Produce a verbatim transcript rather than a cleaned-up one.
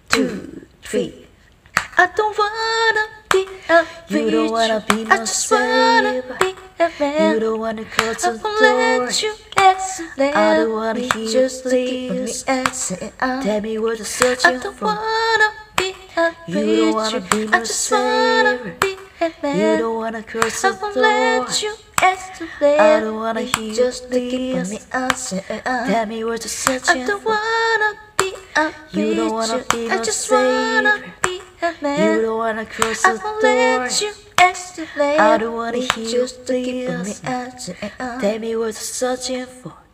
two, three. I don't wanna be a You don't wanna be no I just wanna saver. be a man. You don't wanna close I the won't door. let you accidentally I don't wanna hear you just keep me please. asking. Tell me what you're I searching don't for. wanna be a You don't wanna be I no just wanna saver. be a man. You don't wanna cross I the won't door. let you accidentally I don't wanna hear you just keep please. me asking. Tell me what you're I searching don't for. wanna be a You don't wanna preacher. be I no just wanna saver. be a man. You don't wanna cross I the won't door. let you accidentally I don't wanna hear you just keep me please. asking. Tell me what you're searching for.